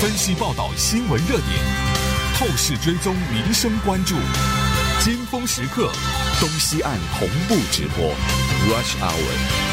分析报道新闻热点，透视追踪民生关注，尖峰时刻，东西岸同步直播 Rush Hour。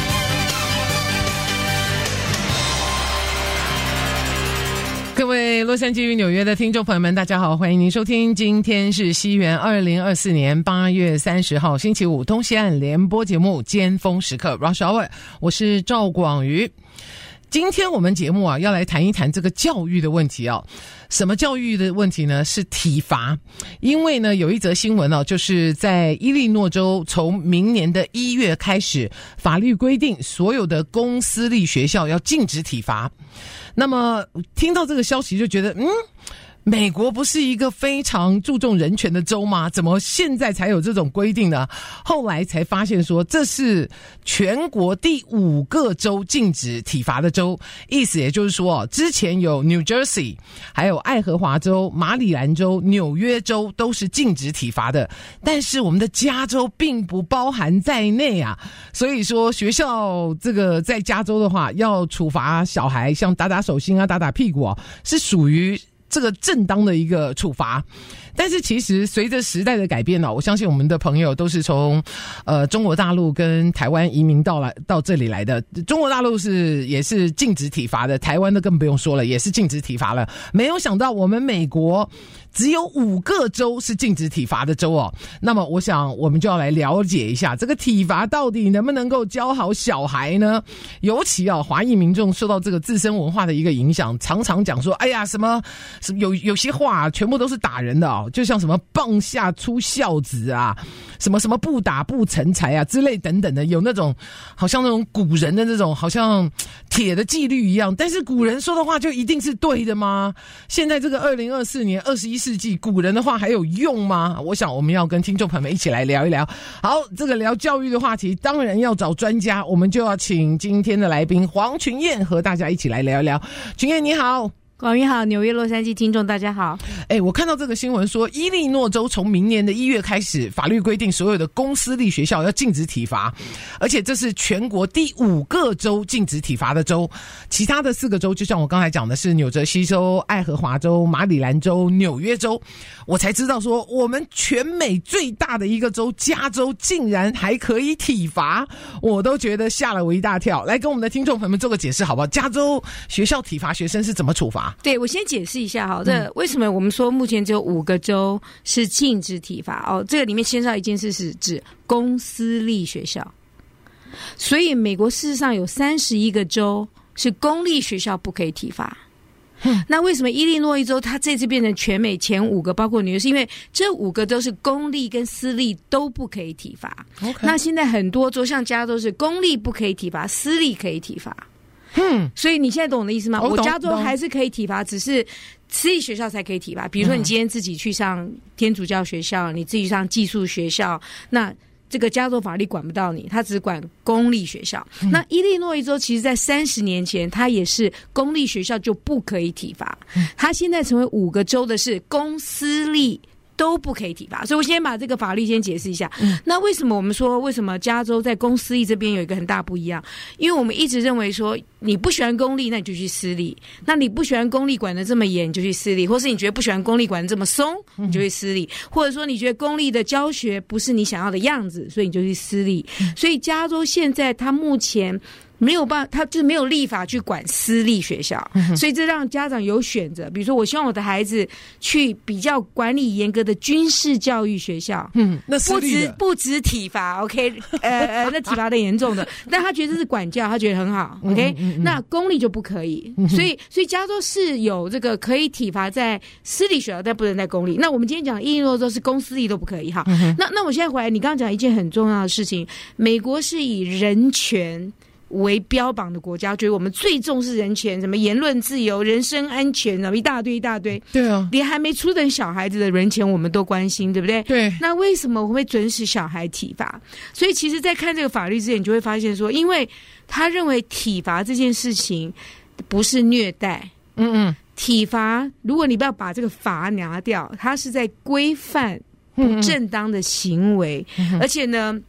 各位洛杉矶与纽约的听众朋友们，大家好，欢迎您收听，今天是西元2024年8月30号星期五，东西岸联播节目尖峰时刻 Rush Hour， 我是赵广瑜。今天我们节目要来谈一谈这个教育的问题什么教育的问题呢？是体罚。因为呢有一则新闻就是在伊利诺州从明年的1月开始，法律规定所有的公私立学校要禁止体罚。那么听到这个消息就觉得美国不是一个非常注重人权的州吗？怎么现在才有这种规定呢？后来才发现说这是全国第5个州禁止体罚的州，意思也就是说之前有 New Jersey 还有爱荷华州、马里兰州、纽约州都是禁止体罚的，但是我们的加州并不包含在内所以说学校这个在加州的话要处罚小孩，像打打手心打打屁股是属于这个正当的一个处罚。但是其实随着时代的改变我相信我们的朋友都是从中国大陆跟台湾移民到这里来的。中国大陆也是禁止体罚的，台湾的更不用说了，也是禁止体罚了。没有想到我们美国只有5个州是禁止体罚的州那么我想我们就要来了解一下这个体罚到底能不能够教好小孩呢？尤其华裔民众受到这个自身文化的一个影响，常常讲说哎呀什么有些话全部都是打人的就像什么棒下出孝子什么什么不打不成才之类等等的，有那种好像那种古人的那种好像铁的纪律一样。但是古人说的话就一定是对的吗？现在这个2024年21世纪，古人的话还有用吗？我想我们要跟听众朋友们一起来聊一聊。好，这个聊教育的话题当然要找专家，我们就要请今天的来宾黄群燕和大家一起来聊一聊。群燕你好。 广宇好，纽约洛杉矶听众大家好。 我看到这个新闻说伊利诺州从明年的1月开始，法律规定所有的公私立学校要禁止体罚，而且这是全国第5个州禁止体罚的州。其他的4个州就像我刚才讲的是纽泽西州、爱荷华州、马里兰州、纽约州。我才知道说我们全美最大的一个州加州竟然还可以体罚，我都觉得吓了我一大跳。来跟我们的听众朋友们做个解释好不好？加州学校体罚学生是怎么处罚？ 对，我先解释一下这为什么我们说目前只有5个州是禁止体罚这个里面牵涉到一件事是指公私立学校，所以美国事实上有31个州是公立学校不可以体罚。那为什么伊利诺伊州它这次变成全美前5个包括纽约，是因为这5个州是公立跟私立都不可以体罚。那现在很多州像加州是公立不可以体罚，私立可以体罚。所以你现在懂我的意思吗？我加州还是可以体罚，只是私立学校才可以体罚。比如说你今天自己去上天主教学校，你自己上寄宿学校，那这个加州法律管不到你，他只管公立学校。那伊利诺伊州其实在30年前它也是公立学校就不可以体罚，它现在成为5个州的是公私立都不可以体罚。所以我先把这个法律先解释一下。那为什么我们说为什么加州在公私立这边有一个很大不一样？因为我们一直认为说你不喜欢公立那你就去私立，那你不喜欢公立管得这么严你就去私立，或是你觉得不喜欢公立管得这么松你就去私立，或者说你觉得公立的教学不是你想要的样子所以你就去私立。所以加州现在它目前没有办法，他就是没有立法去管私立学校，所以这让家长有选择。比如说我希望我的孩子去比较管理严格的军事教育学校， 那私立的不止体罚 OK 那体罚的严重的但他觉得这是管教，他觉得很好 OK 那公立就不可以。所以加州是有这个可以体罚在私立学校但不能在公立。那我们今天讲伊利诺州是公私立都不可以哈。那我现在回来，你刚刚讲一件很重要的事情，美国是以人权为标榜的国家，觉得我们最重视人权，什么言论自由、人身安全，什么一大堆。 对啊， 连还没出生小孩子的人权我们都关心，对不对？ 对。 那为什么我们会准许小孩体罚？所以其实在看这个法律之前，你就会发现说，因为他认为体罚这件事情不是虐待。体罚如果你不要把这个罚拿掉，它是在规范不正当的行为。而且呢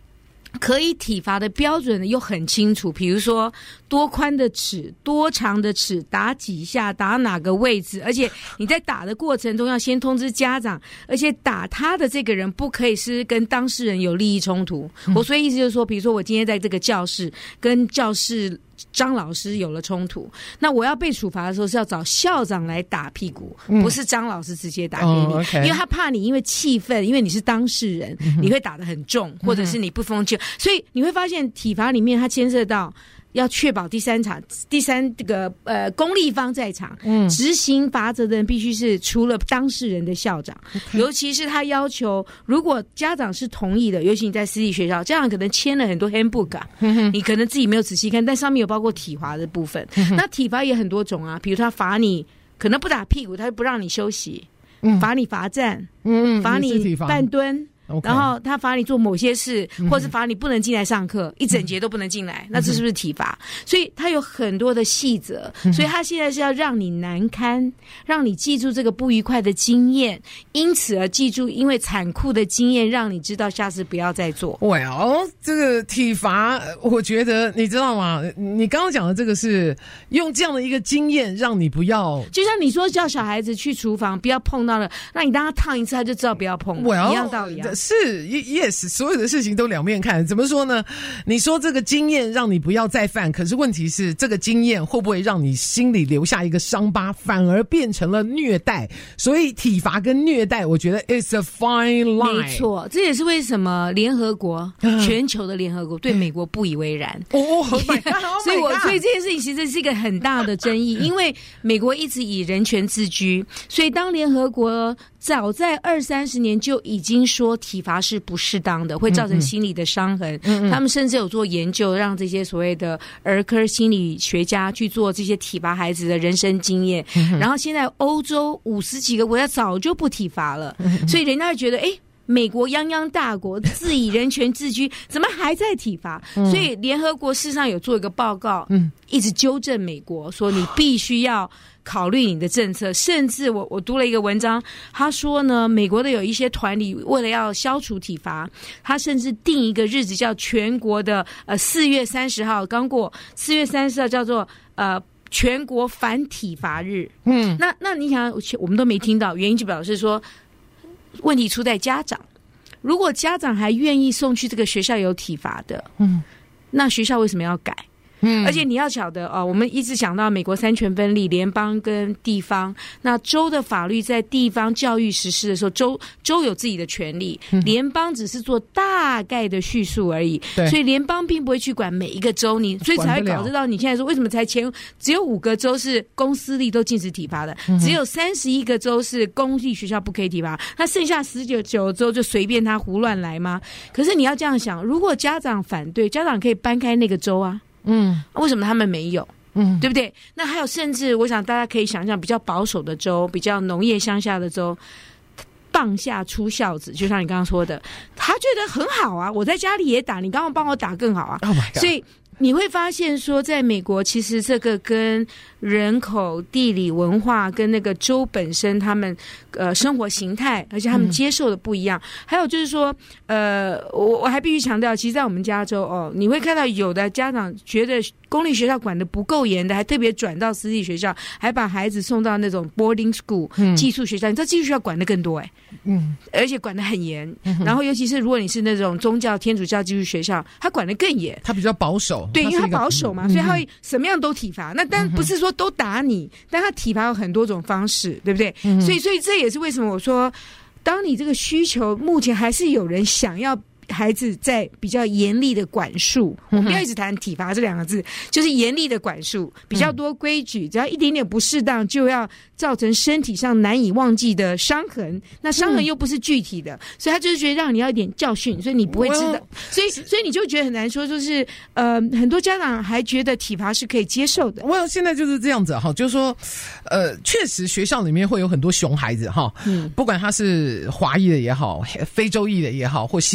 可以体罚的标准又很清楚，比如说多宽的尺、多长的尺，打几下、打哪个位置，而且你在打的过程中要先通知家长，而且打他的这个人不可以是跟当事人有利益冲突。我所以意思就是说，比如说我今天在这个教室跟教室张老师有了冲突，那我要被处罚的时候是要找校长来打屁股，不是张老师直接打给你， okay. 因为他怕你因为气愤，因为你是当事人，你会打得很重，或者是你不风趣，所以你会发现体罚里面它牵涉到要确保第三这个公立方在场，执行罚则的人必须是除了当事人的校长，尤其是他要求，如果家长是同意的，尤其你在私立学校，家长可能签了很多 handbook 你可能自己没有仔细看，但上面有包括体罚的部分。那体罚也很多种啊，比如他罚你可能不打屁股，他不让你休息，罚你罚站，罚你半蹲。然后他罚你做某些事，或是罚你不能进来上课，一整节都不能进来，那这是不是体罚？所以他有很多的细则，所以他现在是要让你难堪，让你记住这个不愉快的经验，因此而记住因为残酷的经验，让你知道下次不要再做。 这个体罚，我觉得你知道吗？你刚刚讲的这个是用这样的一个经验，让你不要， 就像你说叫小孩子去厨房不要碰到了，让你让他烫一次，他就知道不要碰，一样道理啊。 是 yes， 所有的事情都两面看。怎么说呢？你说这个经验让你不要再犯，可是问题是这个经验会不会让你心里留下一个伤疤，反而变成了虐待？所以体罚跟虐待，我觉得 it's a fine line。 没错，这也是为什么联合国全球的联合国对美国不以为然。所以这件事情其实是一个很大的争议，因为美国一直以人权自居，所以当联合国早在20-30年就已经说体罚是不适当的，会造成心理的伤痕。他们甚至有做研究，让这些所谓的儿科心理学家去做这些体罚孩子的人生经验。然后现在欧洲50几个国家早就不体罚了，所以人家会觉得美国泱泱大国自以人权自居，怎么还在体罚？所以联合国事实上有做一个报告，一直纠正美国，说你必须要考虑你的政策。甚至我读了一个文章，他说呢，美国的有一些团体为了要消除体罚，他甚至定一个日子叫全国的4月30号，刚过4月30号叫做全国反体罚日。那你想我们都没听到，原因就表示说问题出在家长。如果家长还愿意送去这个学校有体罚的，那学校为什么要改？而且你要晓得我们一直讲到美国三权分立，联邦跟地方，那州的法律在地方教育实施的时候，州有自己的权利，联邦只是做大概的叙述而已，所以联邦并不会去管每一个州，所以才会导致到你现在说为什么才只有5个州是公私立都禁止体罚的，只有31个州是公立学校不可以体罚，那剩下19州就随便他胡乱来吗？可是你要这样想，如果家长反对，家长可以搬开那个州啊，为什么他们没有？对不对？那还有甚至我想大家可以想象比较保守的州，比较农业乡下的州，棒下出孝子，就像你刚刚说的，他觉得很好啊，我在家里也打，你刚刚帮我打更好啊。所以你会发现说在美国其实这个跟人口、地理、文化跟那个州本身他们生活形态，而且他们接受的不一样。还有就是说我还必须强调，其实在我们加州你会看到有的家长觉得公立学校管得不够严的，还特别转到私立学校，还把孩子送到那种 boarding school 寄宿学校。你知道寄宿学校管得更多而且管得很严。然后尤其是如果你是那种宗教天主教寄宿学校，它管得更严， 它比较保守。 对，因为它保守嘛，所以它会什么样都体罚。那当然不是说都打你，但它体罚有很多种方式，对不对？所以这也是为什么我说，当你这个需求目前还是有人想要孩子在比较严厉的管束，我们不要一直谈体罚这2个字，就是严厉的管束，比较多规矩，只要一点点不适当就要造成身体上难以忘记的伤痕，那伤痕又不是具体的，所以他就是觉得让你要一点教训，所以你不会知道，所以你就觉得很难说，就是很多家长还觉得体罚是可以接受的。 现在就是这样子哈，就是说确实学校里面会有很多熊孩子哈，不管他是华裔的也好，非洲裔的也好，或西班牙语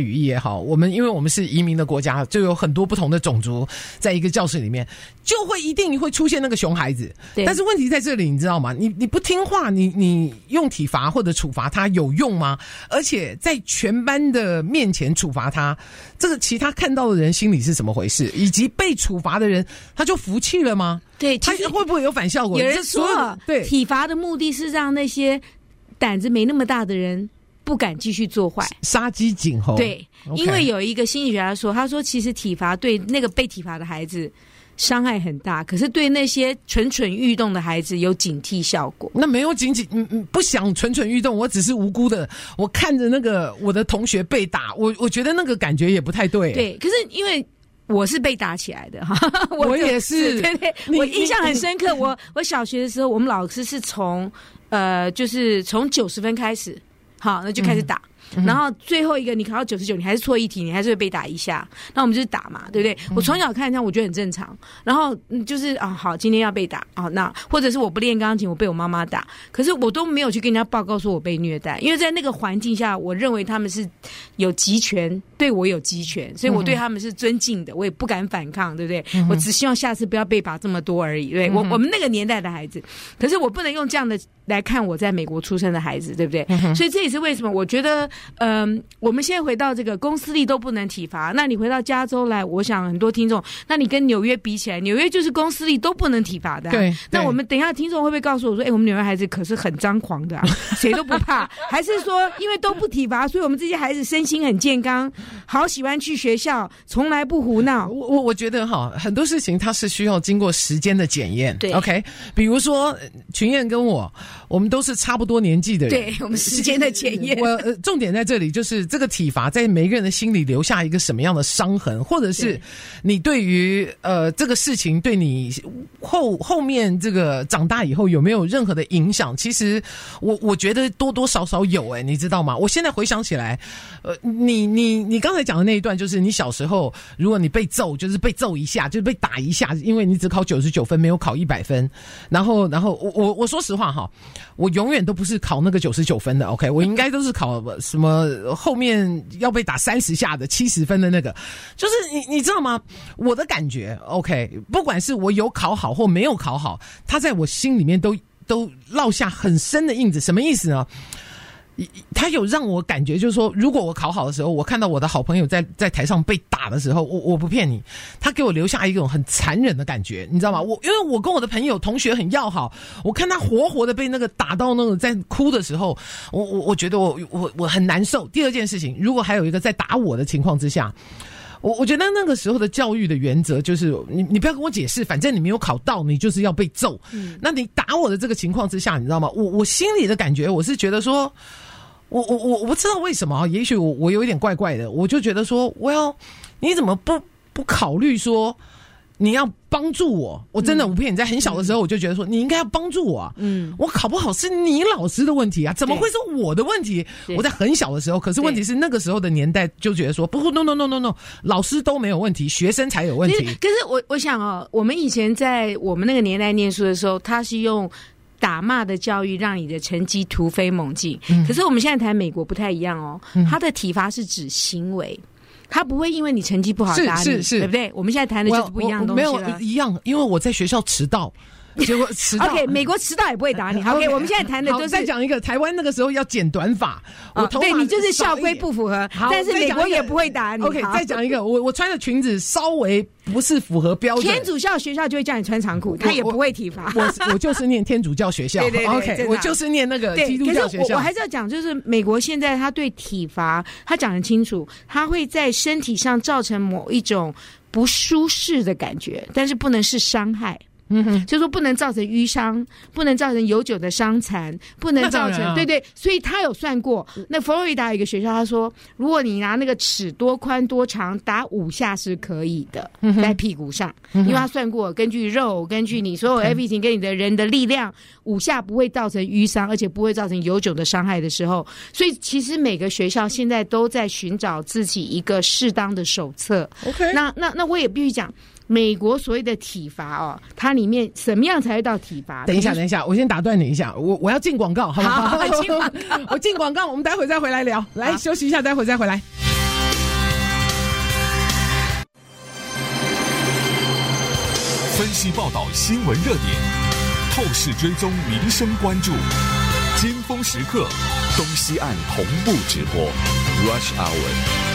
语义也好，因为我们是移民的国家，就有很多不同的种族在一个教室里面，就会一定会出现那个熊孩子。但是问题在这里，你知道吗？你不听话，你用体罚或者处罚他有用吗？而且在全班的面前处罚他，这个其他看到的人心里是怎么回事？以及被处罚的人他就服气了吗？ 对， 他会不会有反效果？ 有人说，对，体罚的目的是让那些胆子没那么大的人不敢继续做坏， 杀鸡儆猴。 对，因为有一个心理学家说，他说其实体罚对那个被体罚的孩子伤害很大，可是对那些蠢蠢欲动的孩子有警惕效果。 那没有不想蠢蠢欲动，我只是无辜的，我看着那个我的同学被打，我觉得那个感觉也不太对。 对，可是因为我是被打起来的哈， 我也是， 对对，我印象很深刻。我小学的时候，我们老师是从就是从90分开始，好，那就开始打。然后最后一个你考到99，你还是错一题，你还是会被打一下。那我们就是打嘛，对不对？我从小看这样，我觉得很正常。然后就是好，今天要被打啊，那或者是我不练钢琴，我被我妈妈打，可是我都没有去跟人家报告说我被虐待，因为在那个环境下，我认为他们是有集权，对我有集权，所以我对他们是尊敬的，我也不敢反抗，对不对？我只希望下次不要被打这么多而已，对不对？我们那个年代的孩子，可是我不能用这样的来看我在美国出生的孩子，对不对？所以这也是为什么我觉得我们现在回到这个公私立都不能体罚，那你回到加州来，我想很多听众，那你跟纽约比起来，纽约就是公私立都不能体罚的。对，那我们等一下听众会不会告诉我说，我们纽约孩子可是很张狂的，谁都不怕，还是说因为都不体罚，所以我们这些孩子身心很健康，好喜欢去学校，从来不胡闹？ 我觉得很多事情它是需要经过时间的检验。 对 ，OK， 比如说群燕跟我们都是差不多年纪的人， 对，我们时间的检验。 重点在这里，就是这个体罚在每个人的心里留下一个什么样的伤痕，或者是你对于这个事情对你后面这个长大以后有没有任何的影响？其实我觉得多多少少有你知道吗？我现在回想起来，你刚才讲的那一段，就是你小时候如果你被揍，就是被揍一下，就是被打一下，因为你只考99分，没有考100分，然后我说实话我永远都不是考那个99分的 ，OK， 我应该都是考什么后面要被打30下的70分的那个，就是你知道吗？我的感觉 ，OK， 不管是我有考好或没有考好，它在我心里面都烙下很深的印子。什么意思呢？他有让我感觉就是说，如果我考好的时候，我看到我的好朋友在台上被打的时候，我不骗你，他给我留下一种很残忍的感觉，你知道吗？因为我跟我的朋友同学很要好，我看他活活的被那个打到那个在哭的时候，我觉得我很难受。第二件事情，如果还有一个在打我的情况之下，我觉得那个时候的教育的原则就是你不要跟我解释，反正你没有考到，你就是要被揍。那你打我的这个情况之下，你知道吗？我心里的感觉，我是觉得说，我不知道为什么，也许我有一点怪怪的，我就觉得说，你怎么不考虑说你要帮助我？我真的不骗你，在很小的时候我就觉得说你应该要帮助我。我考不好是你老师的问题啊，怎么会是我的问题？我在很小的时候，可是问题是那个时候的年代就觉得说不 no， 老师都没有问题，学生才有问题。 可是我想我们以前在我们那个年代念书的时候，他是用打骂的教育让你的成绩突飞猛进。可是我们现在谈美国不太一样他的体罚是指行为。他不会因为你成绩不好打你，是对不对？我们现在谈的就是不一样的东西了。 没有一样，因为我在学校迟到，结果迟到。 OK， 美国迟到也不会打你。OK， 我们现在谈的就是再讲一个，台湾那个时候要剪短发， 对你就是校规不符合，但是美国也不会打你。 OK， 再讲一个，我穿的裙子稍微不是符合标准， 天主教学校就会叫你穿长裤，他也不会体罚。 我就是念天主教学校， 对 OK， 我就是念那个基督教学校。 可是我还是要讲，就是美国现在他对体罚，他讲得清楚，他会在身体上造成某一种不舒适的感觉，但是不能是伤害。就是说不能造成淤伤，不能造成永久的伤残，不能造成对，所以他有算过。那佛罗里达有一个学校，他说，如果你拿那个尺多宽多长打5下是可以的，在屁股上，因为他算过，根据肉，根据你所有 everything 跟你的人的力量，5下不会造成淤伤，而且不会造成永久的伤害的时候，所以其实每个学校现在都在寻找自己一个适当的手册。 OK， 那我也必须讲。美国所谓的体罚它里面什么样才会到体罚？ 等一下，我先打断你一下，我要进广告，好不好？ 进广告， 我进广告，我们待会再回来聊。来休息一下，待会再回来。 分析报道新闻热点，透视追踪民生关注，尖峰时刻，东西岸同步直播 Rush Hour。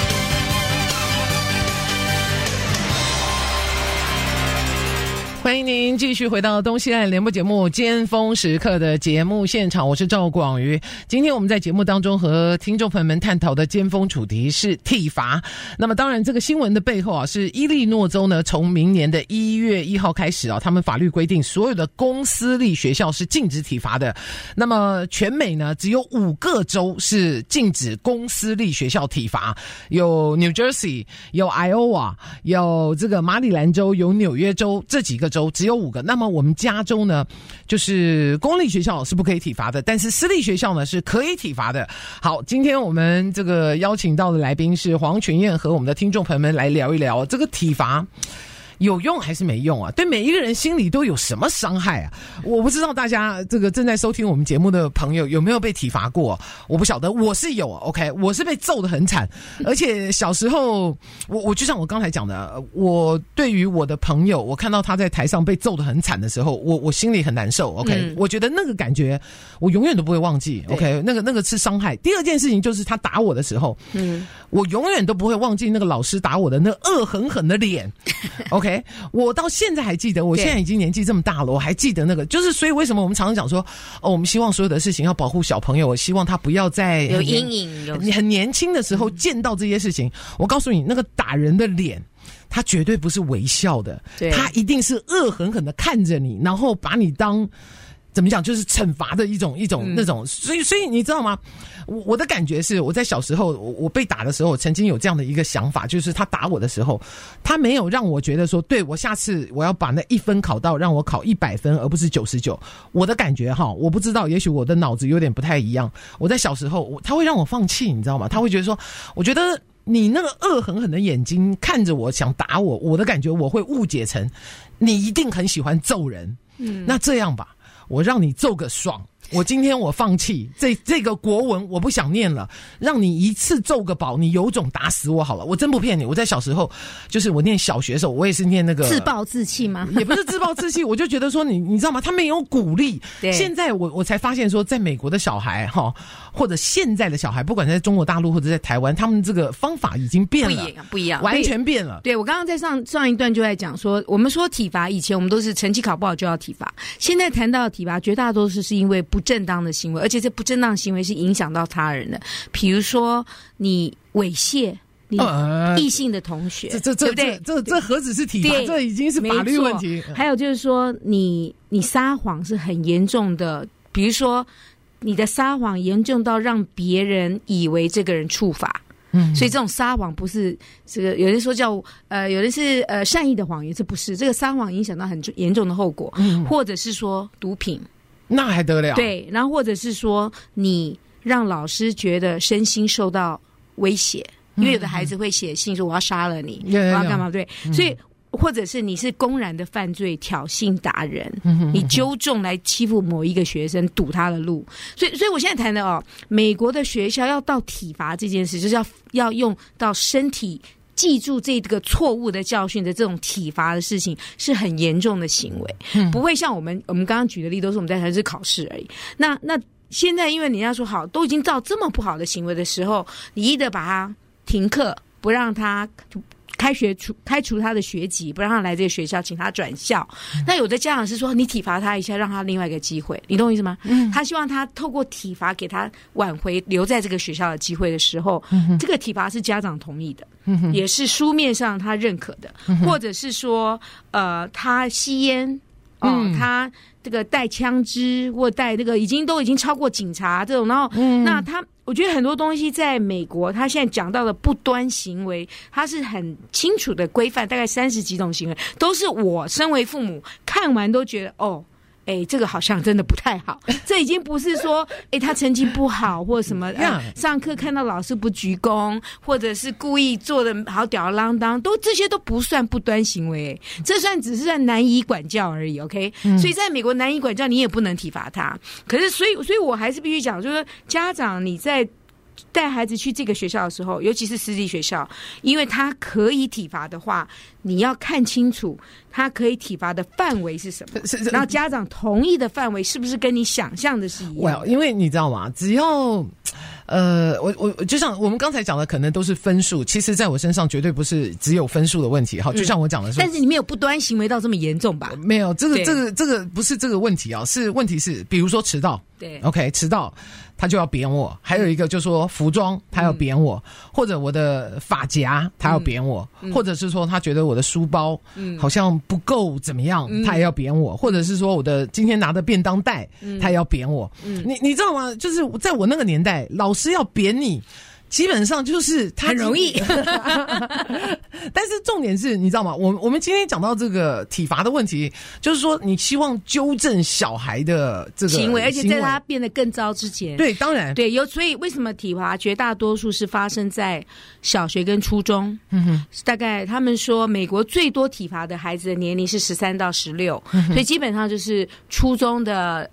欢迎您继续回到东西岸联播节目尖峰时刻的节目现场，我是赵广瑜。今天我们在节目当中和听众朋友们探讨的尖峰主题是体罚。那么当然这个新闻的背后是伊利诺州呢，从明年的1月1号开始他们法律规定所有的公私立学校是禁止体罚的。那么全美呢只有5个州是禁止公私立学校体罚，有 New Jersey， 有 Iowa， 有这个马里兰州，有纽约州，这几个州只有5个。那么我们加州呢，就是公立学校是不可以体罚的，但是私立学校呢是可以体罚的。好，今天我们这个邀请到的来宾是黄群燕，和我们的听众朋友们来聊一聊这个体罚有用还是没用啊？对每一个人心里都有什么伤害啊？我不知道大家这个正在收听我们节目的朋友有没有被体罚过？我不晓得，我是有 ，OK， 我是被揍得很惨，而且小时候我就像我刚才讲的，我对于我的朋友，我看到他在台上被揍得很惨的时候，我心里很难受 ，OK，我觉得那个感觉我永远都不会忘记 ，OK， 那个是伤害。第二件事情就是他打我的时候，我永远都不会忘记那个老师打我的那恶狠狠的脸 ，OK。我到现在还记得，我现在已经年纪这么大了，我还记得那个，就是所以为什么我们常常讲说，我们希望所有的事情要保护小朋友，我希望他不要在有阴影， 你很年轻的时候见到这些事情。我告诉你，那个打人的脸，他绝对不是微笑的，他一定是恶狠狠的看着你，然后把你当怎么讲，就是惩罚的一种那种，所以你知道吗？我的感觉是，我在小时候我被打的时候，我曾经有这样的一个想法，就是他打我的时候，他没有让我觉得说，对，我下次我要把那1分考到，让我考100分，而不是99。我的感觉我不知道，也许我的脑子有点不太一样。我在小时候，他会让我放弃，你知道吗？他会觉得说，我觉得你那个恶狠狠的眼睛看着我，想打我，我的感觉我会误解成你一定很喜欢揍人。那这样吧，我让你揍个爽。我今天我放弃这个国文我不想念了，让你一次揍个饱，你有种打死我好了。我真不骗你，我在小时候就是我念小学的时候，我也是念那个自暴自弃吗？ 也不是自暴自弃，我就觉得说你知道吗？他没有鼓励。现在我才发现说，在美国的小孩或者现在的小孩，不管在中国大陆或者在台湾，他们这个方法已经变了， 不一样， 完全变了。 对，我刚刚在上一段就在讲说，我们说体罚，以前我们都是成绩考不好就要体罚，现在谈到体罚，绝大多数是因为不正当的行为，而且这不正当行为是影响到他人的，比如说你猥亵你异性的同学，对不对？ 这何止是体罚，这已经是法律问题。 还有就是说，你撒谎是很严重的，比如说你的撒谎严重到让别人以为这个人触法。所以这种撒谎不是这个，有人说叫有人是善意的谎言，这不是，这个撒谎影响到很严重的后果，或者是说毒品。 那还得了？ 对，然后或者是说你让老师觉得身心受到威胁，因为有的孩子会写信说我要杀了你，我要干嘛？对，所以或者是你是公然的犯罪，挑衅打人，你纠众来欺负某一个学生，堵他的路。所以我现在谈的美国的学校要到体罚这件事，就是要用到身体。记住这个错误的教训的这种体罚的事情是很严重的行为，不会像我们刚刚举的例都是我们在台是考试而已。那现在因为人家说好，都已经到这么不好的行为的时候，你一得把他停课，不让他开除他的学籍，不让他来这个学校，请他转校。那有的家长是说，你体罚他一下，让他另外一个机会，你懂我意思吗？他希望他透过体罚给他挽回留在这个学校的机会的时候，这个体罚是家长同意的，也是书面上他认可的，或者是说他吸烟他这个带枪支或带这个都已经超过警察这种，然后那我觉得很多东西在美国，他现在讲到的不端行为，他是很清楚的规范，大概30几种行为，都是我身为父母看完都觉得这个好像真的不太好。这已经不是说他成绩不好或者什么上课看到老师不鞠躬，或者是故意做的好吊儿郎当，这些都不算不端行为，这只是算难以管教而已。 OK，所以在美国难以管教，你也不能体罚他。可是所以我还是必须讲，就是说家长你在带孩子去这个学校的时候，尤其是私立学校，因为他可以体罚的话，你要看清楚他可以体罚的范围是什么，然后家长同意的范围是不是跟你想象的是一样。 因为你知道吗？只要我就像我们刚才讲的，可能都是分数，其实在我身上绝对不是只有分数的问题。好，就像我讲的说， 但是你没有不端行为到这么严重吧？ 没有，这个不是这个问题啊，问题是比如说迟到， 对 ，OK， 迟到他就要扁我，还有一个就是说服装他要扁我，或者我的发夹他要扁我，或者是说他觉得我的书包好像不够怎么样，他也要扁我，或者是说我的今天拿的便当袋他也要扁我。你知道吗？就是在我那个年代，老师要扁你基本上就是他很容易但是重点是你知道吗？我们今天讲到这个体罚的问题，就是说你希望纠正小孩的这个行为，而且在他变得更糟之前。 对，当然对，所以为什么体罚绝大多数是发生在小学跟初中？大概他们说美国最多体罚的孩子的年龄是13到16，所以基本上就是初中的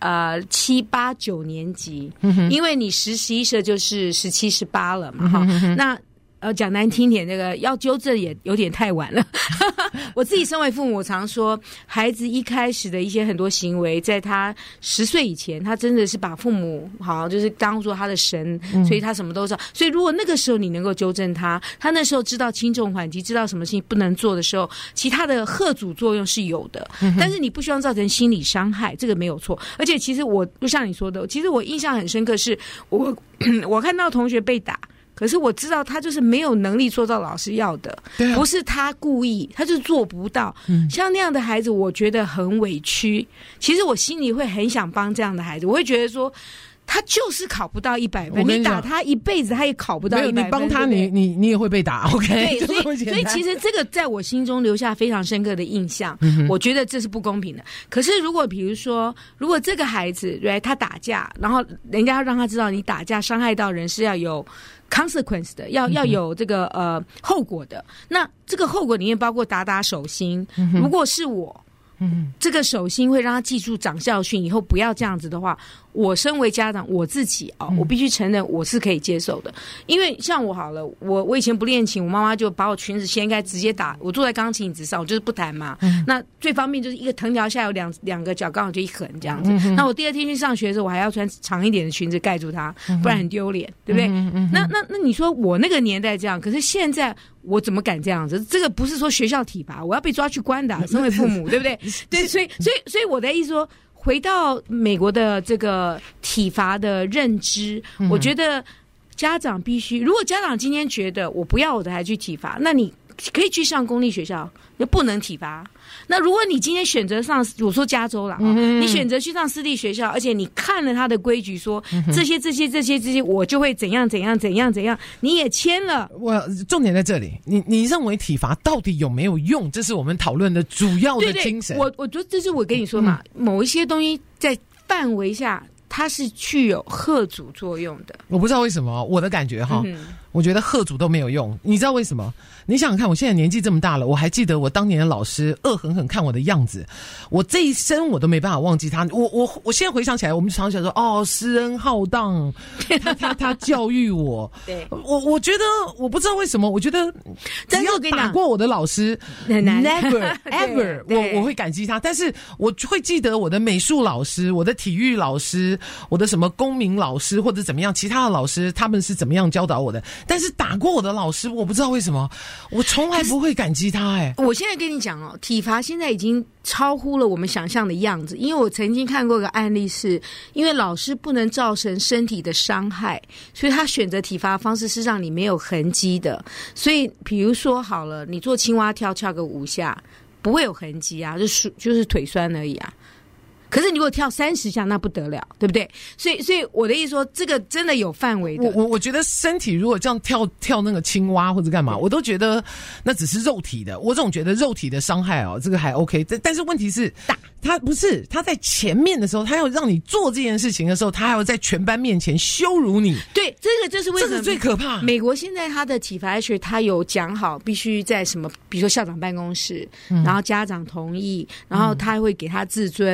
7、8、9年级，因为你10、11就是17、18了嘛，哈，那。讲难听点，这个要纠正也有点太晚了。我自己身为父母，我常说，孩子一开始的一些很多行为，在他10岁以前，他真的是把父母好就是当作他的神，所以他什么都知道。所以如果那个时候你能够纠正他，他那时候知道轻重缓急，知道什么事情不能做的时候，其他的吓阻作用是有的。但是你不希望造成心理伤害，这个没有错。而且其实就像你说的，其实我印象很深刻，是我看到同学被打。可是我知道他就是没有能力做到老师要的，不是他故意，他就是做不到。像那样的孩子，我觉得很委屈。其实我心里会很想帮这样的孩子，我会觉得说，他就是考不到100分，你打他一辈子，他也考不到100分。 没有，你帮他，你也会被打。OK， 对，所以其实这个在我心中留下非常深刻的印象。我觉得这是不公平的。可是如果比如说，如果这个孩子他打架，然后人家要让他知道，你打架伤害到人是要有consequence 的，要有这个后果的。那这个后果里面包括打手心。如果是我，这个手心会让他记住长教训，以后不要这样子的话，我身为家长，我自己我必须承认我是可以接受的。因为像我好了，我以前不练琴，我妈妈就把我裙子掀开直接打，我坐在钢琴椅子上，我就是不弹嘛。那最方便就是一个藤条下有两个角刚好就一横这样子。那我第二天去上学的时候，我还要穿长一点的裙子盖住它，不然很丢脸，对不对？那你说我那个年代这样，可是现在我怎么敢这样子？这个不是说学校体罚，我要被抓去关的，身为父母，对不对？对，所以我的意思说，回到美国的这个体罚的认知，我觉得家长必须，如果家长今天觉得我不要我的孩子去体罚，那你可以去上公立学校，就不能体罚。那如果你今天选择上，我说加州啦，你选择去上私立学校，而且你看了他的规矩，说这些，我就会怎样，你也签了。 重点在这里，你认为体罚到底有没有用？这是我们讨论的主要的精神。 我觉得这是我跟你说嘛，某一些东西在范围下，它是具有吓阻作用的。 我不知道为什么，我的感觉我觉得吓阻都没有用。你知道为什么？你想想看，我现在年纪这么大了，我还记得我当年的老师恶狠狠看我的样子，我这一生我都没办法忘记他。我现在回想起来，我们常常说施恩浩荡，他教育我。对，我觉得我不知道为什么，我觉得只要打过我的老师，never ever， 我会感激他。但是我会记得我的美术老师、我的体育老师、我的什么公民老师或者怎么样，其他的老师他们是怎么样教导我的。但是打过我的老师，我不知道为什么，我从来不会感激他。 我现在跟你讲体罚现在已经超乎了我们想象的样子。因为我曾经看过一个案例是，因为老师不能造成身体的伤害，所以他选择体罚方式是让你没有痕迹的。所以比如说好了，你做青蛙跳个5下，不会有痕迹啊，就是腿酸而已啊。可是你如果跳30下，那不得了，对不对？所以我的意思说，这个真的有范围的。 我觉得身体如果这样跳那个青蛙或者干嘛，我都觉得那只是肉体的。我总觉得肉体的伤害这个还 OK。但是问题是，他不是他在前面的时候，他要让你做这件事情的时候，他还要在全班面前羞辱你。 对，这个就是为什么这是最可怕。 美国现在他的体罚学，他有讲好，必须在什么，比如说校长办公室，然后家长同意，然后他会给他自尊，不会有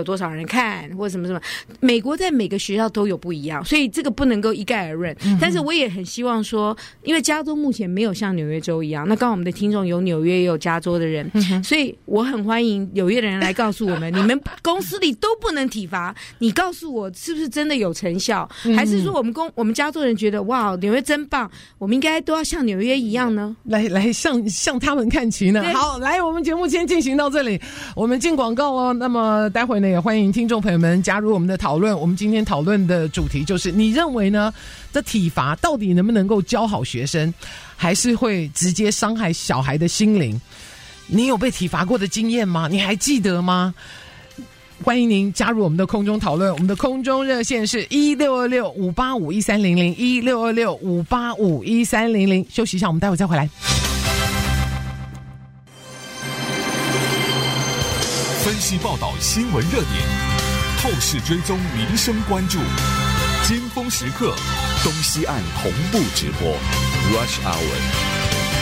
多少人看，或者什么什么。美国在每个学校都有不一样，所以这个不能够一概而论。但是我也很希望说，因为加州目前没有像纽约州一样，那刚好我们的听众有纽约也有加州的人，所以我很欢迎纽约的人来告诉我们，你们公司里都不能体罚，你告诉我是不是真的有成效，还是说我们加州人觉得哇纽约真棒，我们应该都要像纽约一样呢？ 来向他们看齐呢。好，来我们节目先进行到这里，我们进广告哦。那么待会呢也欢迎听众朋友们加入我们的讨论。我们今天讨论的主题就是你认为呢这体罚到底能不能够教好学生，还是会直接伤害小孩的心灵？你有被体罚过的经验吗？你还记得吗？欢迎您加入我们的空中讨论，我们的空中热线是1626-585-1300 1626-585-1300。休息一下，我们待会再回来。 分析报道新闻热点，透视追踪民生关注，尖峰时刻东西岸同步直播 Rush Hour。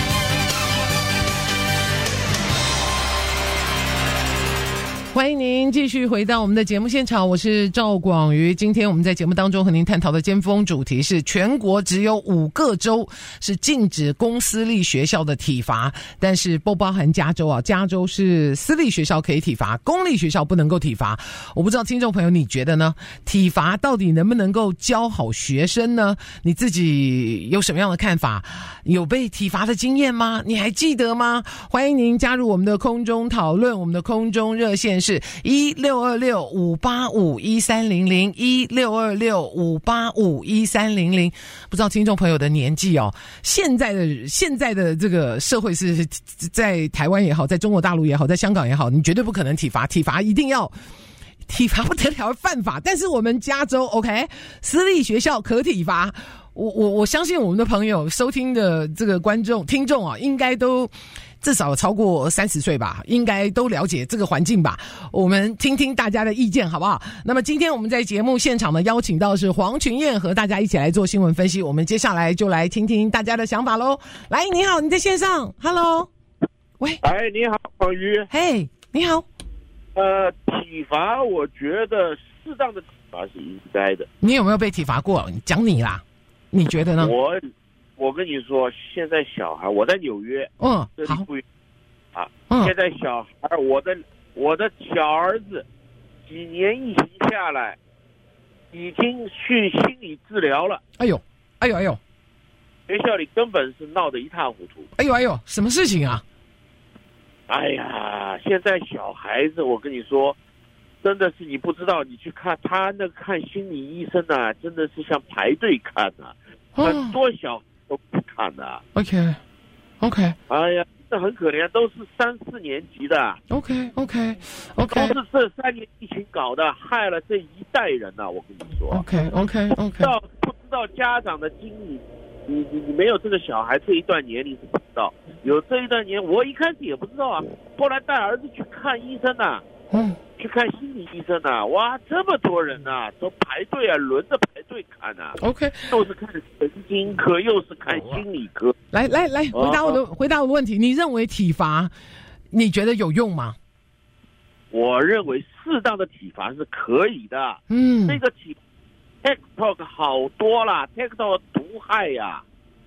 欢迎您继续回到我们的节目现场，我是赵广瑜。今天我们在节目当中和您探讨的尖峰主题是全国只有5个州是禁止公私立学校的体罚，但是不包含加州啊，加州是私立学校可以体罚，公立学校不能够体罚。我不知道听众朋友你觉得呢？体罚到底能不能够教好学生呢？你自己有什么样的看法？有被体罚的经验吗？你还记得吗？欢迎您加入我们的空中讨论，我们的空中热线是1626-585-1300 1626-585-1300。不知道听众朋友的年纪哦，现在的这个社会是在台湾也好，在中国大陆也好，在香港也好，你绝对不可能体罚一定要体罚不得了犯法，但是我们加州 OK 私立学校可体罚。我相信我们的朋友收听的这个听众啊，应该都至少超过30岁吧，应该都了解这个环境吧。我们听听大家的意见好不好？那么今天我们在节目现场呢，邀请到是黄群燕和大家一起来做新闻分析。我们接下来就来听听大家的想法咯。来，你好，你在线上 ，Hello， 喂， 哎，你好，广瑜， 嘿，你好。 体罚，我觉得适当的体罚是应该的。 你有没有被体罚过？讲你啦，你觉得呢？ 我跟你说，现在小孩，我在纽约，这里不啊，现在小孩，我的小儿子，几年疫情下来，已经去心理治疗了。 哎呦， 学校里根本是闹得一塌糊涂。 哎呦，什么事情啊？ 哎呀，现在小孩子，我跟你说，真的是你不知道，你去看他那看心理医生啊，真的是像排队看啊，很多小孩都不看的。OK， 哎呀，这很可怜，都是3、4年级的。 OK， 都是这3年疫情搞的，害了这一代人呐、我跟你说。 OK， 不知道家长的经历。你没有这个小孩这一段年龄是不知道，有这一段年，我一开始也不知道啊，后来带儿子去看医生呐、去看心理医生呐、哇，这么多人呐、都排队啊，轮着排队看啊。 OK， 又是看神经科，又是看心理科。 来，回答我的问题，你认为体罚，你觉得有用吗？ 我认为适当的体罚是可以的。这个TikTok 好多啦 ，TikTok 毒害呀。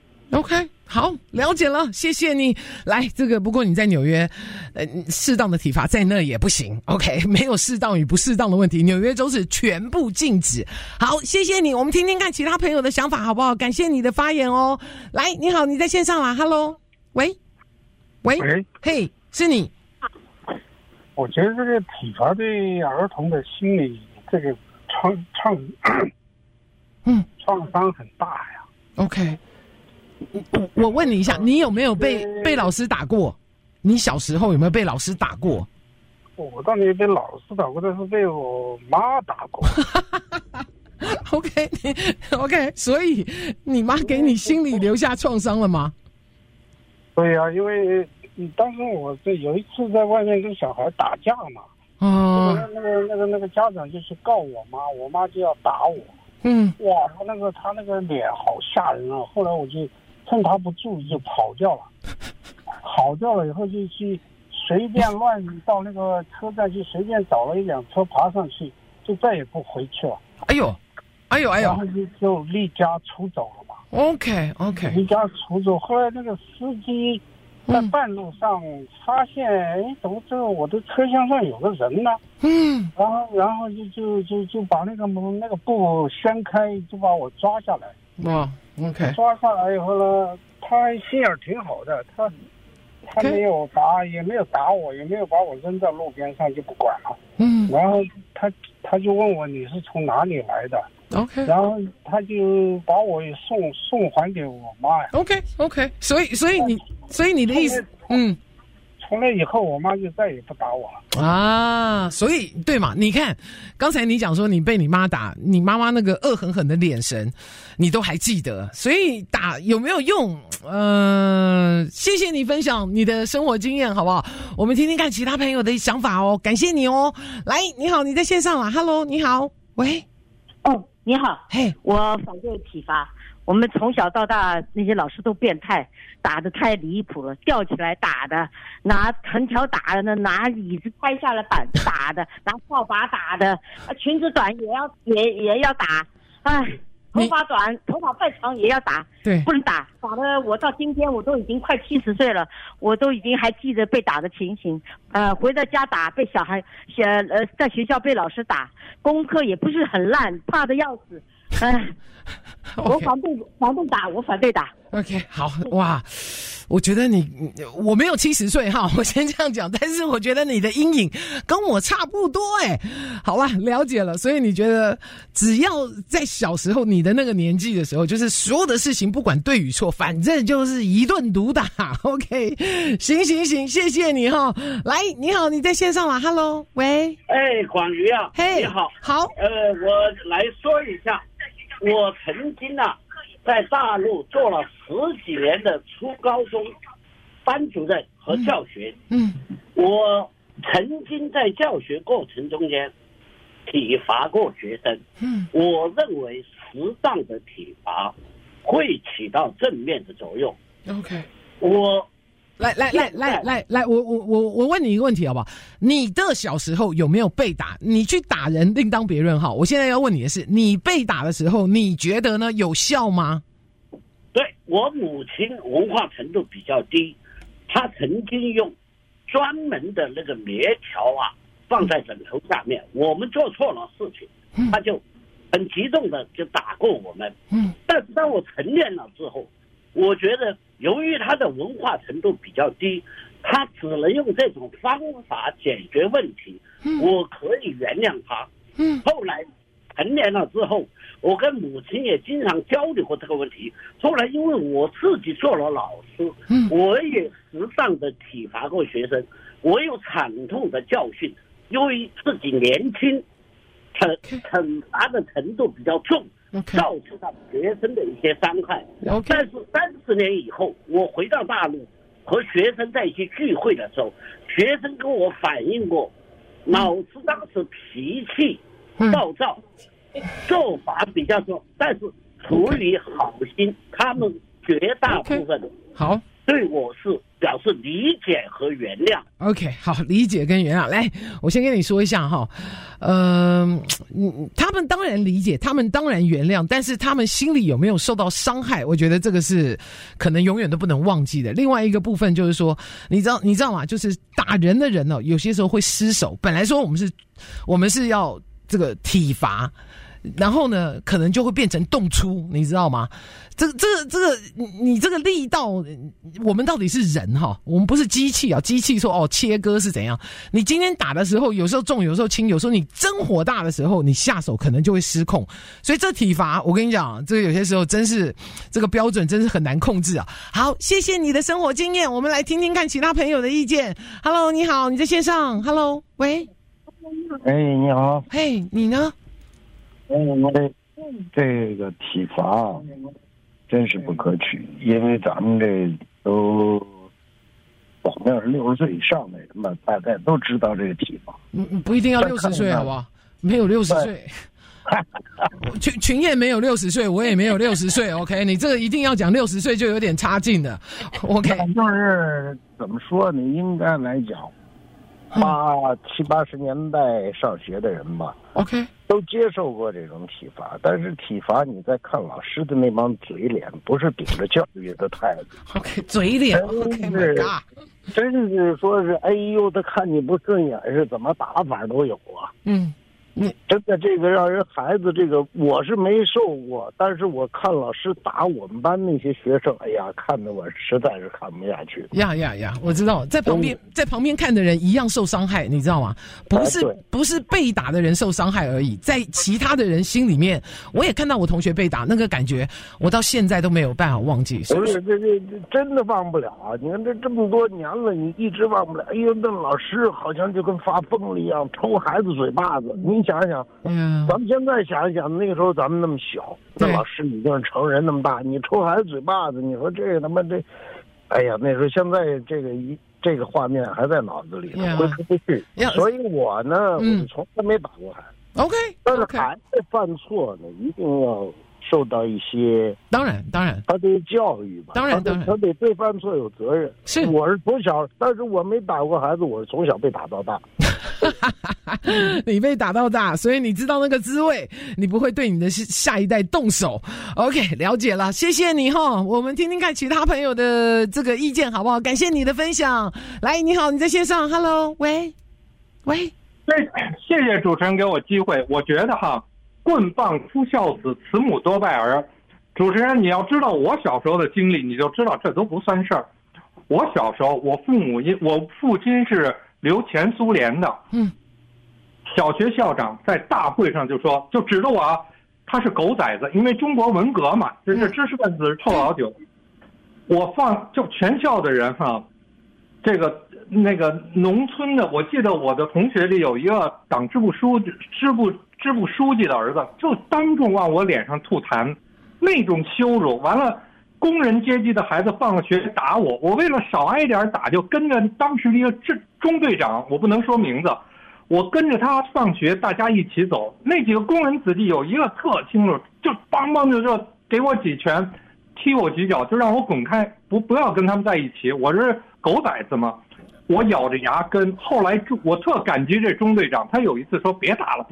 OK， 好，了解了，谢谢你。来，这个不过你在纽约，适当的体罚在那也不行。OK， 没有适当与不适当的问题，纽约州是全部禁止。好，谢谢你，我们听听看其他朋友的想法好不好？感谢你的发言哦。来，你好，你在线上啦 ，Hello， 喂，嘿，是你。 我觉得这个体罚对儿童的心理这个创伤很大呀。 OK， 我问你一下，你有没有被老师打过？你小时候有没有被老师打过？ 我倒没被老师打过，但是被我妈打过。 OK， 所以你妈给你心里留下创伤了吗？ 对呀、因为当时我有一次在外面跟小孩打架嘛，那个家长就去告我妈，我妈就要打我。哇，他那个脸好吓人啊！后来我就趁他不注意就跑掉了，跑掉了以后就去随便乱到那个车站去随便找了一辆车爬上去，就再也不回去了。 哎呦，然后就离家出走了嘛。 OK， 离家出走。后来那个司机在半路上发现，怎么这个我的车厢上有个人呢？然后就把那个布掀开，就把我抓下来。 哇 ，OK。 抓下来以后呢，他心眼挺好的，他没有也没有打我，也没有把我扔在路边上，就不管了。然后他就问我你是从哪里来的 ？OK。 然后他就把我送还给我妈呀。 OK。所以你的意思， 从那以后我妈就再也不打我了啊。所以对嘛？你看刚才你讲说你被你妈打，你妈妈那个恶狠狠的眼神，你都还记得。所以打有没有用？谢谢你分享你的生活经验，好不好？我们听听看其他朋友的想法哦。感谢你哦。来，你好，你在线上了 ，Hello， 你好，喂， 你好，我反对体罚。我们从小到大那些老师都变态，打得太离谱了，吊起来打的，拿藤条打的，拿椅子拍下来板打的，拿扫把打的，裙子短也要打，头发短头发再长也要打， 对， 不能打的我到今天我都已经快70岁了，我都已经还记得被打的情形，回到家打，被小孩在学校被老师打，功课也不是很烂，怕得要死。我反对打。 OK， 好哇，我觉得我没有70岁哈，我先这样讲，但是我觉得你的阴影跟我差不多好啦，了解了。所以你觉得只要在小时候你的那个年纪的时候，就是所有的事情不管对与错，反正就是一顿毒打。OK， 行，谢谢你哈。来，你好，你在线上了 ，Hello， 喂， 广瑜啊，你好，我来说一下。我曾经在大陆做了10几年的初高中班主任和教学。我曾经在教学过程中间体罚过学生。我认为适当的体罚会起到正面的作用。 OK， 来，我问你一个问题好不好？你的小时候有没有被打？你去打人另当别论哈。我现在要问你的是，你被打的时候，你觉得呢有效吗？ 对，我母亲文化程度比较低，她曾经用专门的那个棉条放在枕头下面，我们做错了事情，她就很激动的就打过我们。但是当我成年了之后，我觉得由于他的文化程度比较低，他只能用这种方法解决问题，我可以原谅他。后来成年了之后，我跟母亲也经常交流过这个问题。后来因为我自己做了老师，我也适当的体罚过学生，我有惨痛的教训，因为自己年轻，惩罚的程度比较重，造成了学生的一些伤害。但是30年以后，我回到大陆和学生在一起聚会的时候，学生跟我反映过，老师当时脾气暴躁，做法比较重，但是处理好心，他们绝大部分好对我是表示理解和原谅。 OK， 好，理解跟原谅。来，我先跟你说一下哈，他们当然理解，他们当然原谅，但是他们心里有没有受到伤害，我觉得这个是可能永远都不能忘记的。另外一个部分就是说，你知道吗？就是打人的人有些时候会失手。本来说我们是要这个体罚，然后呢，可能就会变成动粗，你知道吗？这个，你这个力道，我们到底是人哈，我们不是机器啊。机器说切割是怎样？你今天打的时候，有时候重，有时候轻，有时候你真火大的时候，你下手可能就会失控。所以这体罚，我跟你讲，这个有些时候真是这个标准真是很难控制啊。好，谢谢你的生活经验，我们来听听看其他朋友的意见。Hello， 你好，你在线上 ？Hello， 喂， 你好， 你呢？ 这个体罚真是不可取，因为咱们这都保面60岁以上的人嘛，大概都知道这个体罚。 不一定要60岁，好不好？没有60岁，群也没有60岁，我也没有60岁。OK， 你这个一定要讲60岁就有点差劲了。OK， 就是怎么说呢？应该来讲， 70、80年代上学的人吧 ，OK， 都接受过这种体罚。但是体罚你在看老师的那帮嘴脸，不是顶着教育的态度。 OK， 嘴脸 ，OK， 真是说是哎呦，他看你不顺眼是怎么打法都有啊。真的这个让人孩子这个我是没受过，但是我看老师打我们班那些学生，哎呀，看得我实在是看不下去。 呀，我知道，在旁边看的人一样受伤害，你知道吗？不是被打的人受伤害而已，在其他的人心里面，我也看到我同学被打，那个感觉我到现在都没有办法忘记。 不是，这真的忘不了啊！你看这么多年了，你一直忘不了。哎呦，那老师好像就跟发疯了一样，抽孩子嘴巴子。你想想，咱们现在想一想，那个时候咱们那么小，那老师已经是成人那么大，你抽孩子嘴巴子，你说这他妈这，哎呀，那时候现在这个画面还在脑子里，挥之不去。所以我呢，我就从来没打过孩子。 OK， 但是孩子犯错呢，一定要受到一些， 当然， 他得教育吧， 当然， 他得对犯错有责任。 是， 我是从小，但是我没打过孩子，我是从小被打到大。 你被打到大，所以你知道那个滋味，你不会对你的下一代动手。OK， 了解了，谢谢你哈。我们听听看其他朋友的这个意见好不好？感谢你的分享。来，你好，你在线上 ，Hello， 喂， 谢谢主持人给我机会。我觉得哈，棍棒出孝子，慈母多败儿。主持人，你要知道我小时候的经历，你就知道这都不算事儿。我小时候，我父亲是留前苏联的，小学校长在大会上就指着我，他是狗崽子，因为中国文革嘛，这知识分子是臭老九。就全校的人哈，那个农村的，我记得我的同学里有一个党支部书记的儿子，就当众往我脸上吐痰，那种羞辱。完了，工人阶级的孩子放了学打我，我为了少挨点打，就跟着当时一个中队长，我不能说名字，我跟着他放学，大家一起走。那几个工人子弟有一个特清楚，就梆梆就给我几拳，踢我几脚，就让我滚开，不要跟他们在一起。我是狗崽子嘛。我咬着牙根，后来我特感激这中队长，他有一次说别打了。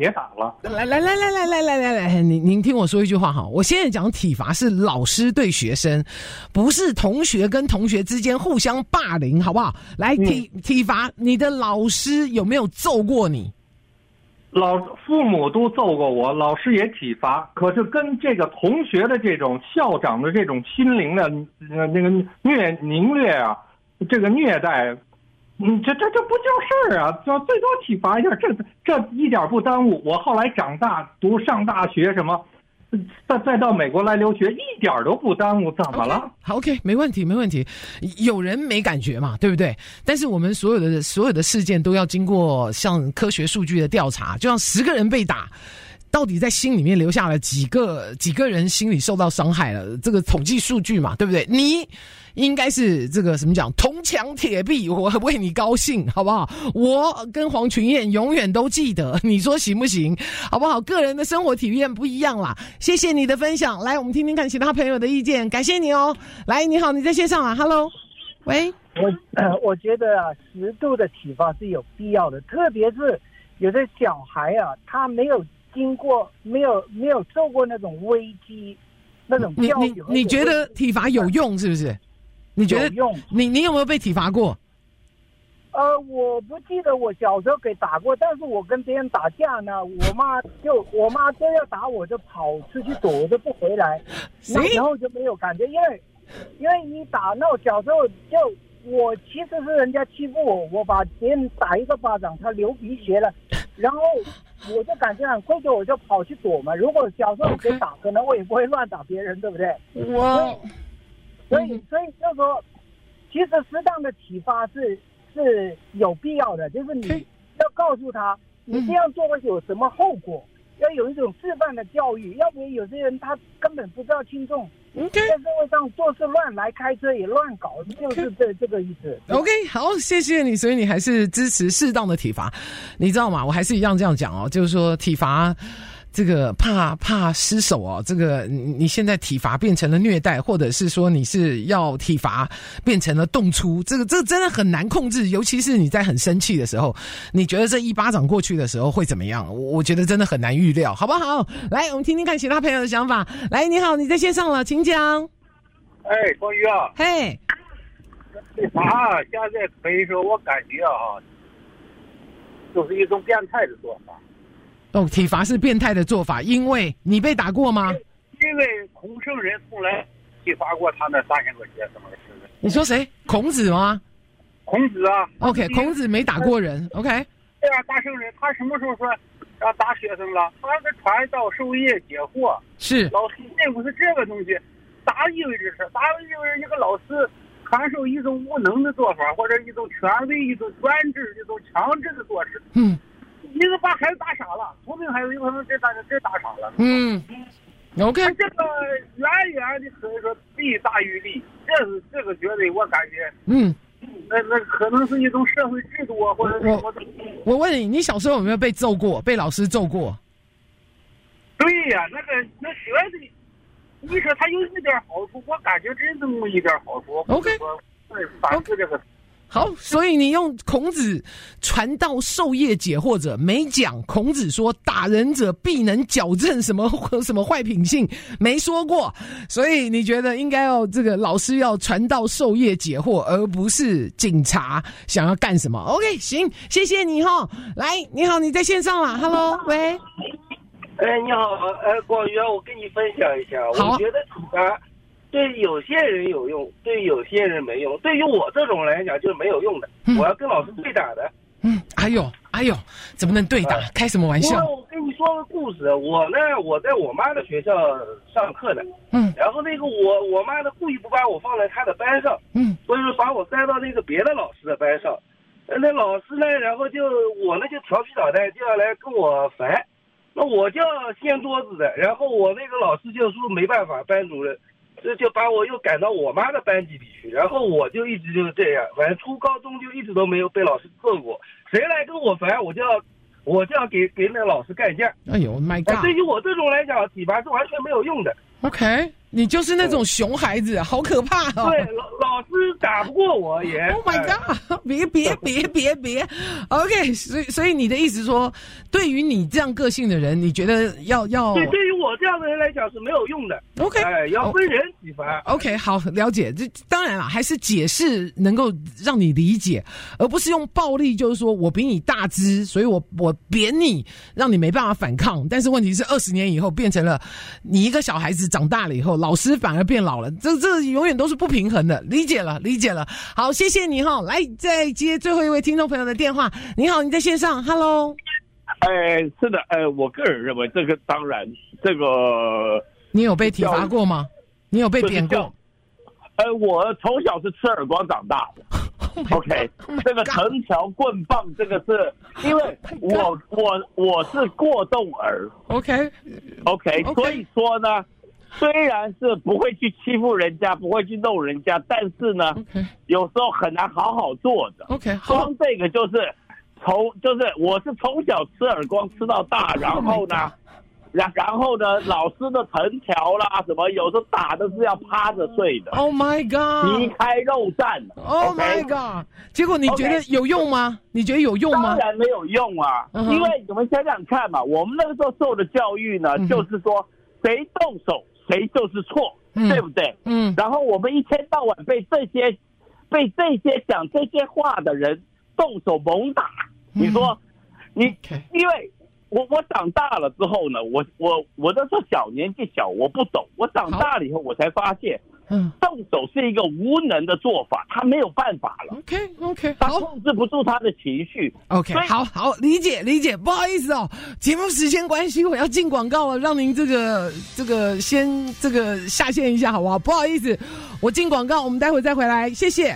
来，您听我说一句话哈，我现在讲体罚是老师对学生，不是同学跟同学之间互相霸凌，好不好？来，体罚，你的老师有没有揍过你？ 父母都揍过我，老师也体罚，可是跟这个同学的这种校长的这种心灵的那个凌虐啊，这个虐待。这不叫事儿啊！就最多体罚一下，这一点不耽误。我后来长大上大学什么，再到美国来留学，一点都不耽误。怎么了？ 好 ，OK， 没问题。有人没感觉嘛，对不对？但是我们所有的事件都要经过像科学数据的调查，就像10个人被打。到底在心里面留下了几个人心里受到伤害了？这个统计数据嘛，对不对？你应该是这个什么讲铜墙铁壁，我为你高兴，好不好？我跟黄群燕永远都记得，你说行不行？好不好？个人的生活体验不一样啦。谢谢你的分享，来，我们听听看其他朋友的意见，感谢你哦。来，你好，你在线上啊 ，Hello， 喂， 我觉得啊，适度的体罚是有必要的，特别是有的小孩啊，他没有经过没有受过那种危机，那种教育。 你觉得体罚有用是不是？你觉得有用？ 你有没有被体罚过？ 我不记得我小时候给打过，但是我跟别人打架呢，我妈都要打我，就跑出去躲，我就不回来。那时候就没有感觉，因为你打那我小时候我其实是人家欺负我把别人打一个巴掌，他流鼻血了。然后我就感觉很愧疚，我就跑去躲嘛。如果小时候给打，可能我也不会乱打别人，对不对？所以就说，其实适当的体罚是有必要的，就是你要告诉他，你这样做会有什么后果，要有一种示范的教育，要不然有些人他根本不知道轻重。在社会上做事乱来，开车也乱搞，就是这个意思。 OK， 好，谢谢你。所以你还是支持适当的体罚，你知道吗？我还是一样这样讲哦，就是说体罚这个怕失手哦，这个你现在体罚变成了虐待，或者是说你是要体罚变成了动粗，这个真的很难控制，尤其是你在很生气的时候，你觉得这一巴掌过去的时候会怎么样？我觉得真的很难预料，好不好？来，我们听听看其他朋友的想法。来，你好，你在线上了，请讲。 光宇啊， 嘿， 体罚现在可以说我感觉啊，就是一种变态的做法。 体罚是变态的做法，因为你被打过吗？ 因为孔圣人从来体罚过他那3000个学生的事。 你说谁？孔子吗？ 孔子啊。 OK， 孔子没打过人。OK。 对啊，大圣人他什么时候说要打学生了？他是传道授业解惑。 是。 老师并不是这个东西，打意味着是打意味着一个老师传授一种无能的做法，或者一种权威、一种专制、一种强制的做事。一个把孩子打傻了，聪明孩子有可能真打傻了。 OK， 这个远远的可以说弊大于利，这个绝对我感觉，那可能是一种社会制度啊，或者什么的。 我问你，你小时候有没有被揍过？被老师揍过？ 对呀，那绝对，你说他有一点好处，我感觉真正有一点好处。 OK， 反对这个。 好，所以你用孔子传道授业解惑者，没讲孔子说打人者必能矫正什么坏品性，没说过，所以你觉得应该要这个老师要传道授业解惑，而不是警察想要干什么。 OK， 行，谢谢你齁。来，你好，你在线上啦 ，Hello， 喂。 你好，广元，我跟你分享一下，我觉得体罚对有些人有用，对有些人没用。对于我这种来讲就是没有用的，我要跟老师对打的。 哎呦，怎么能对打？开什么玩笑？ 我跟你说个故事，我在我妈的学校上课的，然后那个我妈呢故意不把我放在她的班上，所以说把我塞到那个别的老师的班上，那老师呢，然后我呢就调皮捣蛋，就要来跟我烦，那我就要掀桌子的，然后我那个老师就说没办法，班主任。这就把我又赶到我妈的班级里去，然后我就一直就是这样，反正初高中就一直都没有被老师揍过，谁来跟我烦，我就要给那个老师干架。 哎呦 ，My God！ 对于我这种来讲，体罚是完全没有用的。 OK， 你就是那种熊孩子，好可怕哦！ 对，老师打不过我也。 Oh my God！ 别 ！OK， 所以你的意思说，对于你这样个性的人，你觉得要对于我这样的人来讲是没有用的。 OK， 要分人体罚。 OK， 好，了解。这当然了，还是解释能够让你理解，而不是用暴力，就是说我比你大只，所以我扁你，让你没办法反抗。但是问题是，20年以后变成了你一个小孩子长大了以后，老师反而变老了，这永远都是不平衡的。理解了。好，谢谢你哈。来，再接最后一位听众朋友的电话。你好，你在线上 ，Hello。 是的，我个人认为这个当然，这个你有被体罚过吗？你有被扁过？ 我从小是吃耳光长大的。OK， 这个藤条棍棒，这个是因为我是过动儿。OK， 所以说呢，虽然是不会去欺负人家，不会去弄人家，但是呢，有时候很难好好坐着。光这个就是我是从小吃耳光吃到大，然后呢，老师的藤条啦什么，有时候打的是要趴着睡的。 Oh my God！ 皮开肉绽。 Oh my God！ 结果你觉得有用吗？你觉得有用吗？ 当然没有用啊，因为你们想想看嘛，我们那个时候受的教育呢，就是说谁动手谁就是错，对不对？然后我们一天到晚被这些讲这些话的人动手猛打，你说因为我长大了之后呢，我那时候年纪小，我不懂。我长大了以后，我才发现，动手是一个无能的做法，他没有办法了。 OK， 他控制不住他的情绪。 OK， 好，理解。不好意思哦，节目时间关系，我要进广告了，让您这个先下线一下，好不好？不好意思，我进广告，我们待会再回来，谢谢。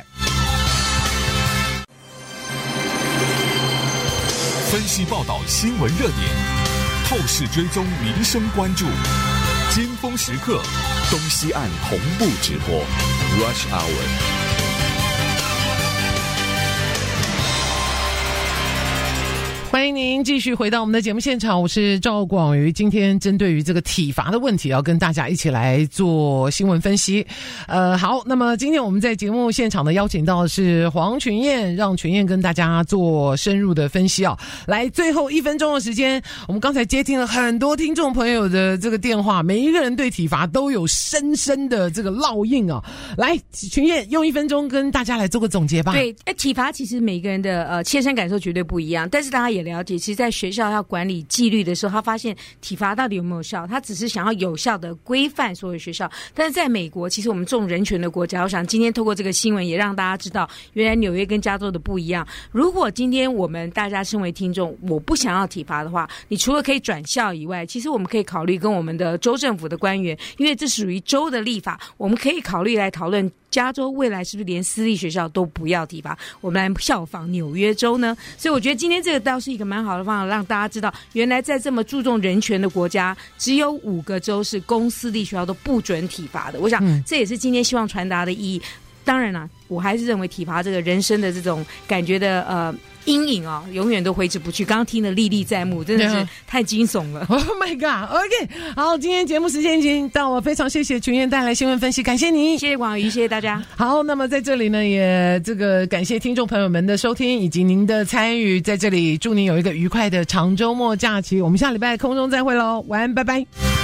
分析报道新闻热点，透视追踪民生关注，尖峰时刻，东西岸同步直播 Rush Hour。 欢欢迎您继续回到我们的节目现场，我是赵广瑜。今天针对于这个体罚的问题，要跟大家一起来做新闻分析。好，那么今天我们在节目现场呢，邀请到的是黄群燕，让群燕跟大家做深入的分析啊。来，最后1分钟的时间，我们刚才接听了很多听众朋友的这个电话，每一个人对体罚都有深深的这个烙印啊。来，群燕用1分钟跟大家来做个总结吧。 对，体罚其实每个人的切身感受绝对不一样，但是大家也了解，其实在学校要管理纪律的时候，他发现体罚到底有没有效，他只是想要有效的规范所有学校。但是在美国，其实我们重人权的国家，我想今天透过这个新闻也让大家知道，原来纽约跟加州的不一样。如果今天我们大家身为听众，我不想要体罚的话，你除了可以转校以外，其实我们可以考虑跟我们的州政府的官员，因为这属于州的立法，我们可以考虑来讨论加州未来是不是连私立学校都不要体罚，我们来效仿纽约州呢？所以我觉得今天这个倒是一个蛮好的方法，让大家知道原来在这么注重人权的国家，只有5个州是公私立学校都不准体罚的。我想这也是今天希望传达的意义。当然啦，我还是认为体罚这个人生的这种感觉的阴影哦，永远都挥之不去。刚刚听得历历在目，真的是太惊悚了。 Oh my god！ OK， 好，今天节目时间已经到了，非常谢谢群燕带来新闻分析，感谢你， 谢谢广瑜，谢谢大家。 好，那么在这里呢，也感谢听众朋友们的收听以及您的参与，在这里祝您有一个愉快的长周末假期。我们下礼拜空中再会喽，晚安，拜拜。